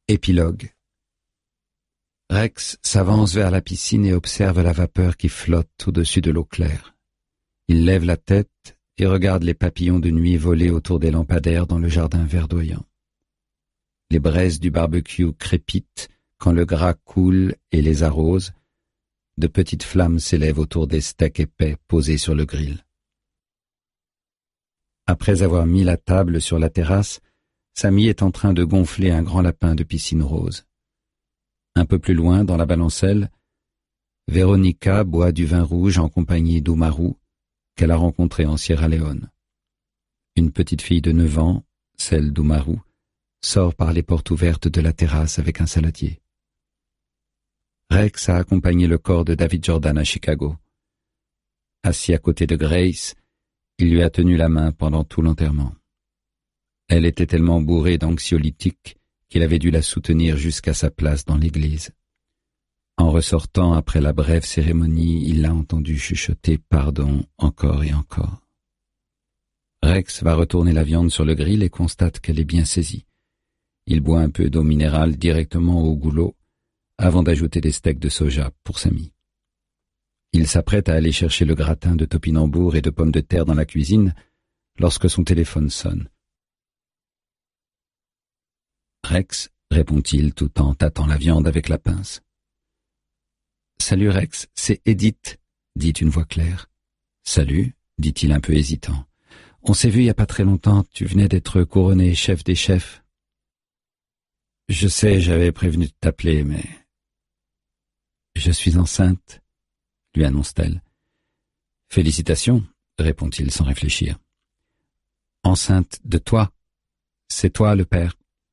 Épilogue. Rex s'avance vers la piscine et observe la vapeur qui flotte au-dessus de l'eau claire. Il lève la tête et regarde les papillons de nuit voler autour des lampadaires dans le jardin verdoyant. Les braises du barbecue crépitent quand le gras coule et les arrose. De petites flammes s'élèvent autour des steaks épais posés sur le grill. Après avoir mis la table sur la terrasse, Sammy est en train de gonfler un grand lapin de piscine rose. Un peu plus loin, dans la balancelle, Véronica boit du vin rouge en compagnie d'Umaru, qu'elle a rencontré en Sierra Leone. Une petite fille de 9 ans, celle d'Umaru, sort par les portes ouvertes de la terrasse avec un saladier. Rex a accompagné le corps de David Jordan à Chicago. Assis à côté de Grace, il lui a tenu la main pendant tout l'enterrement. Elle était tellement bourrée d'anxiolytiques qu'il avait dû la soutenir jusqu'à sa place dans l'église. En ressortant après la brève cérémonie, il l'a entendu chuchoter « pardon » encore et encore. Rex va retourner la viande sur le grill et constate qu'elle est bien saisie. Il boit un peu d'eau minérale directement au goulot avant d'ajouter des steaks de soja pour Sammy. Il s'apprête à aller chercher le gratin de topinambour et de pommes de terre dans la cuisine lorsque son téléphone sonne. « Rex », répond-il tout en tâtant la viande avec la pince. « Salut Rex, c'est Edith », dit une voix claire. « Salut », dit-il un peu hésitant. « On s'est vu il n'y a pas très longtemps, tu venais d'être couronné chef des chefs. »« Je sais, j'avais prévenu de t'appeler, mais... »« Je suis enceinte », lui annonce-t-elle. « Félicitations », répond-il sans réfléchir. « Enceinte de toi. C'est toi le père. »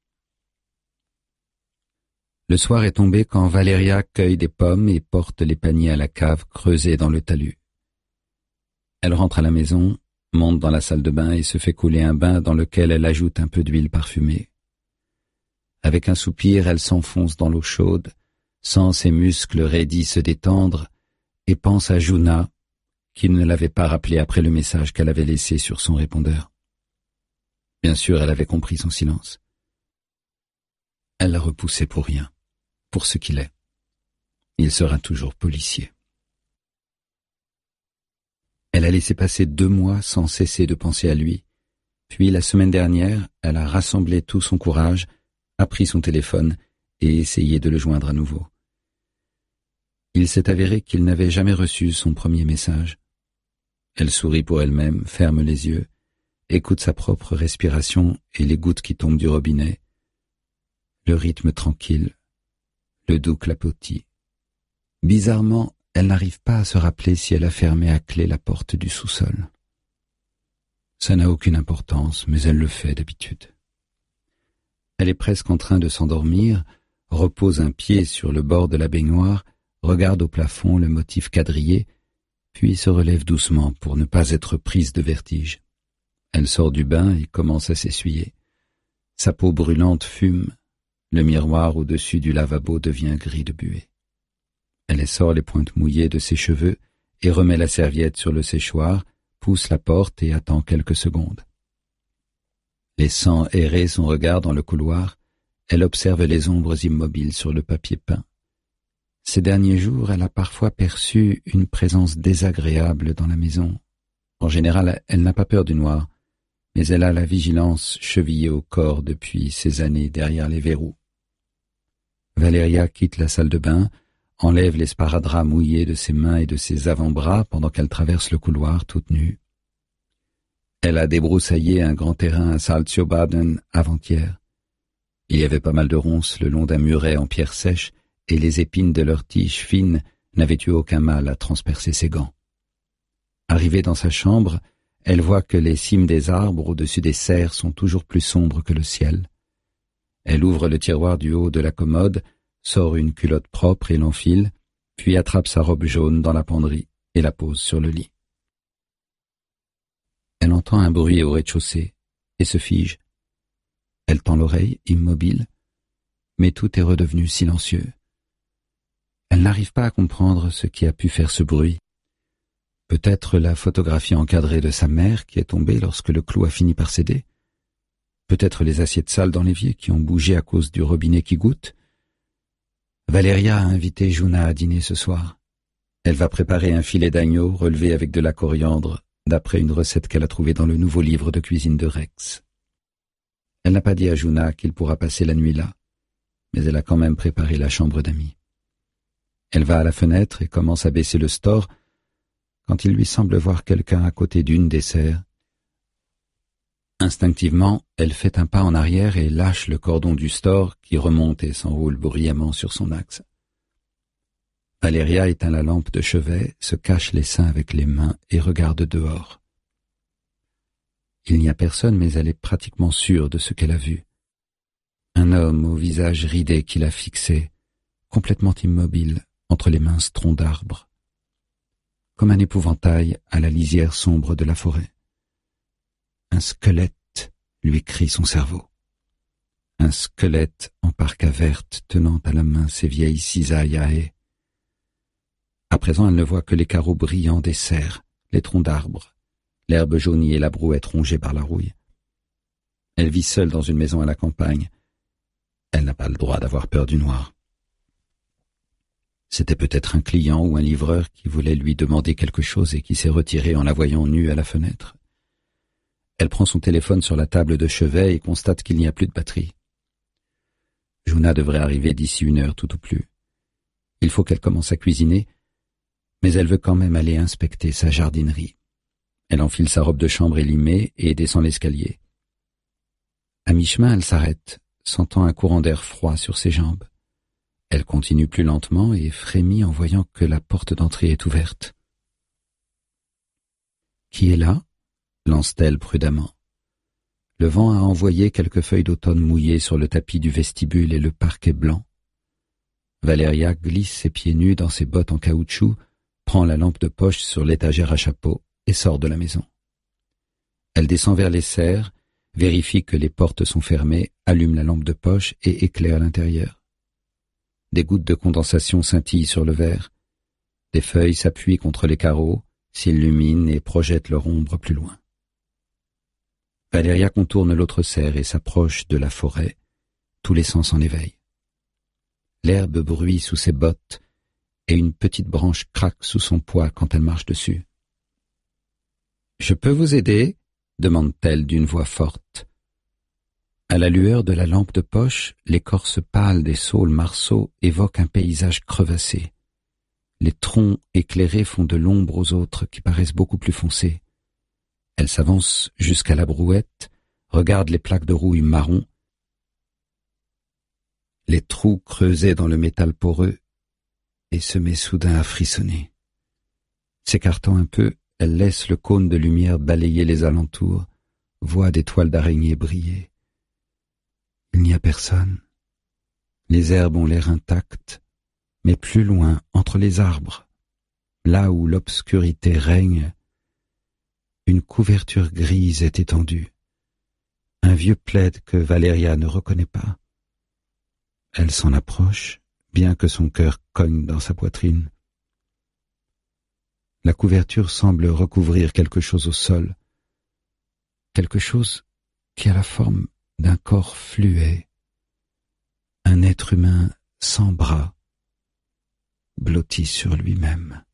Le soir est tombé quand Valéria cueille des pommes et porte les paniers à la cave creusée dans le talus. Elle rentre à la maison, monte dans la salle de bain et se fait couler un bain dans lequel elle ajoute un peu d'huile parfumée. Avec un soupir, elle s'enfonce dans l'eau chaude, sent ses muscles raidis se détendre et pense à Juna, qui ne l'avait pas rappelé après le message qu'elle avait laissé sur son répondeur. Bien sûr, elle avait compris son silence. Elle l'a repoussé pour rien. Pour ce qu'il est. Il sera toujours policier. Elle a laissé passer 2 mois sans cesser de penser à lui, puis la semaine dernière, elle a rassemblé tout son courage, a pris son téléphone et essayé de le joindre à nouveau. Il s'est avéré qu'il n'avait jamais reçu son premier message. Elle sourit pour elle-même, ferme les yeux, écoute sa propre respiration et les gouttes qui tombent du robinet, le rythme tranquille, le doux clapotis. Bizarrement, elle n'arrive pas à se rappeler si elle a fermé à clé la porte du sous-sol. Ça n'a aucune importance, mais elle le fait d'habitude. Elle est presque en train de s'endormir, repose un pied sur le bord de la baignoire, regarde au plafond le motif quadrillé, puis se relève doucement pour ne pas être prise de vertige. Elle sort du bain et commence à s'essuyer. Sa peau brûlante fume. Le miroir au-dessus du lavabo devient gris de buée. Elle essore les pointes mouillées de ses cheveux et remet la serviette sur le séchoir, pousse la porte et attend quelques secondes. Laissant errer son regard dans le couloir, elle observe les ombres immobiles sur le papier peint. Ces derniers jours, elle a parfois perçu une présence désagréable dans la maison. En général, elle n'a pas peur du noir, mais elle a la vigilance chevillée au corps depuis ces années derrière les verrous. Valéria quitte la salle de bain, enlève les sparadraps mouillés de ses mains et de ses avant-bras pendant qu'elle traverse le couloir toute nue. Elle a débroussaillé un grand terrain à Salziobaden avant-hier. Il y avait pas mal de ronces le long d'un muret en pierre sèche et les épines de leurs tiges fines n'avaient eu aucun mal à transpercer ses gants. Arrivée dans sa chambre, elle voit que les cimes des arbres au-dessus des serres sont toujours plus sombres que le ciel. Elle ouvre le tiroir du haut de la commode, sort une culotte propre et l'enfile, puis attrape sa robe jaune dans la penderie et la pose sur le lit. Elle entend un bruit au rez-de-chaussée et se fige. Elle tend l'oreille, immobile, mais tout est redevenu silencieux. Elle n'arrive pas à comprendre ce qui a pu faire ce bruit. Peut-être la photographie encadrée de sa mère qui est tombée lorsque le clou a fini par céder. Peut-être les assiettes sales dans l'évier qui ont bougé à cause du robinet qui goutte. Valéria a invité Juna à dîner ce soir. Elle va préparer un filet d'agneau relevé avec de la coriandre, d'après une recette qu'elle a trouvée dans le nouveau livre de cuisine de Rex. Elle n'a pas dit à Juna qu'il pourra passer la nuit là, mais elle a quand même préparé la chambre d'amis. Elle va à la fenêtre et commence à baisser le store quand il lui semble voir quelqu'un à côté d'une des serres. Instinctivement, elle fait un pas en arrière et lâche le cordon du store qui remonte et s'enroule bruyamment sur son axe. Valéria éteint la lampe de chevet, se cache les seins avec les mains et regarde dehors. Il n'y a personne, mais elle est pratiquement sûre de ce qu'elle a vu. Un homme au visage ridé qui l'a fixé, complètement immobile entre les minces troncs d'arbres, comme un épouvantail à la lisière sombre de la forêt. Un squelette, lui crie son cerveau. Un squelette en parka verte tenant à la main ses vieilles cisailles à haie. À présent, elle ne voit que les carreaux brillants des serres, les troncs d'arbres, l'herbe jaunie et la brouette rongée par la rouille. Elle vit seule dans une maison à la campagne. Elle n'a pas le droit d'avoir peur du noir. C'était peut-être un client ou un livreur qui voulait lui demander quelque chose et qui s'est retiré en la voyant nue à la fenêtre. Elle prend son téléphone sur la table de chevet et constate qu'il n'y a plus de batterie. Juna devrait arriver d'ici 1 heure tout au plus. Il faut qu'elle commence à cuisiner, mais elle veut quand même aller inspecter sa jardinerie. Elle enfile sa robe de chambre élimée et descend l'escalier. À mi-chemin, elle s'arrête, sentant un courant d'air froid sur ses jambes. Elle continue plus lentement et frémit en voyant que la porte d'entrée est ouverte. « Qui est là ?» lance-t-elle prudemment. Le vent a envoyé quelques feuilles d'automne mouillées sur le tapis du vestibule et le parquet blanc. Valéria glisse ses pieds nus dans ses bottes en caoutchouc, prend la lampe de poche sur l'étagère à chapeau et sort de la maison. Elle descend vers les serres, vérifie que les portes sont fermées, allume la lampe de poche et éclaire l'intérieur. Des gouttes de condensation scintillent sur le verre. Des feuilles s'appuient contre les carreaux, s'illuminent et projettent leur ombre plus loin. Valéria contourne l'autre serre et s'approche de la forêt, tous les sens en éveil. L'herbe bruit sous ses bottes et une petite branche craque sous son poids quand elle marche dessus. « Je peux vous aider ?» demande-t-elle d'une voix forte. À la lueur de la lampe de poche, l'écorce pâle des saules marceaux évoque un paysage crevassé. Les troncs éclairés font de l'ombre aux autres qui paraissent beaucoup plus foncés. Elle s'avance jusqu'à la brouette, regarde les plaques de rouille marron, les trous creusés dans le métal poreux, et se met soudain à frissonner. S'écartant un peu, elle laisse le cône de lumière balayer les alentours, voit des toiles d'araignée briller. Il n'y a personne. Les herbes ont l'air intactes, mais plus loin, entre les arbres, là où l'obscurité règne, une couverture grise est étendue, un vieux plaid que Valéria ne reconnaît pas. Elle s'en approche, bien que son cœur cogne dans sa poitrine. La couverture semble recouvrir quelque chose au sol, quelque chose qui a la forme d'un corps fluet, un être humain sans bras, blotti sur lui-même.